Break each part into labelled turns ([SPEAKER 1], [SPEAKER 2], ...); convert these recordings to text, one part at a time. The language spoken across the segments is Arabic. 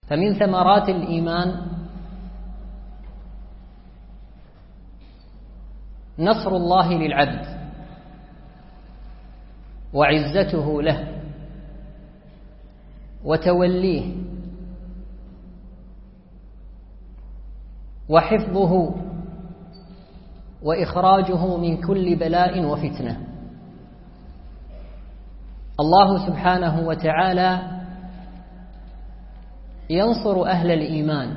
[SPEAKER 1] فمن ثمرات الإيمان نصر الله للعبد وعزته له وتوليه وحفظه وإخراجه من كل بلاء وفتنة. الله سبحانه وتعالى ينصر أهل الإيمان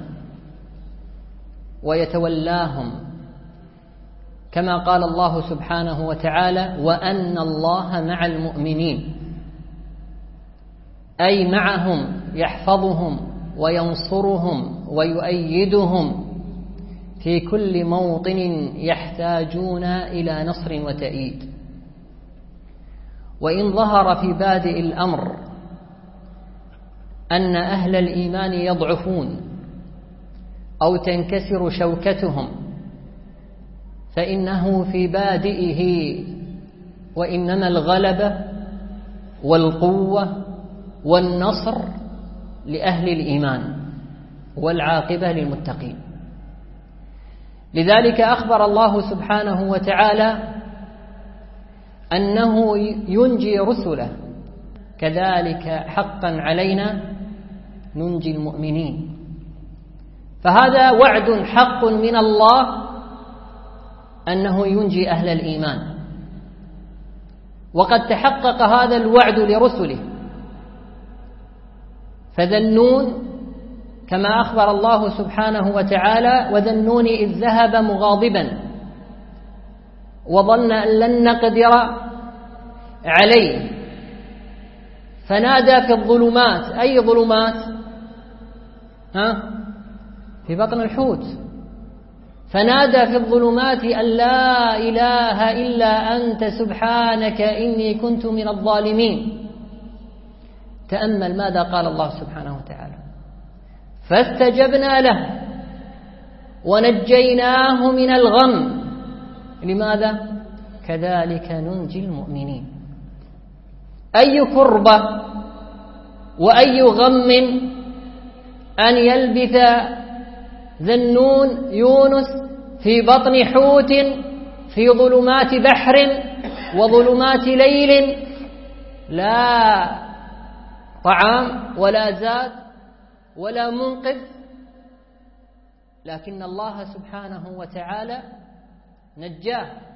[SPEAKER 1] ويتولاهم، كما قال الله سبحانه وتعالى: وأن الله مع المؤمنين، أي معهم يحفظهم وينصرهم ويؤيدهم في كل موطن يحتاجون إلى نصر وتأييد. وإن ظهر في بادئ الأمر أن أهل الإيمان يضعفون أو تنكسر شوكتهم، فإنه في بادئه وإنما الغلبة والقوة والنصر لأهل الإيمان والعاقبة للمتقين. لذلك أخبر الله سبحانه وتعالى أنه ينجي رسله، كذلك حقا علينا ننجي المؤمنين. فهذا وعد حق من الله أنه ينجي أهل الإيمان، وقد تحقق هذا الوعد لرسله. فذنون كما أخبر الله سبحانه وتعالى: وذنون إذ ذهب مغاضبا وظن أن لن نقدر عليه فنادى في الظلمات. أي ظلمات؟ في بطن الحوت. فنادى في الظلمات أن لا إله إلا أنت سبحانك إني كنت من الظالمين. تأمل ماذا قال الله سبحانه وتعالى: فاستجبنا له ونجيناه من الغم. لماذا؟ كذلك ننجي المؤمنين. أي كربة وأي غم أن يلبث ذنون يونس في بطن حوت في ظلمات بحر وظلمات ليل، لا طعام ولا زاد ولا منقذ، لكن الله سبحانه وتعالى نجاه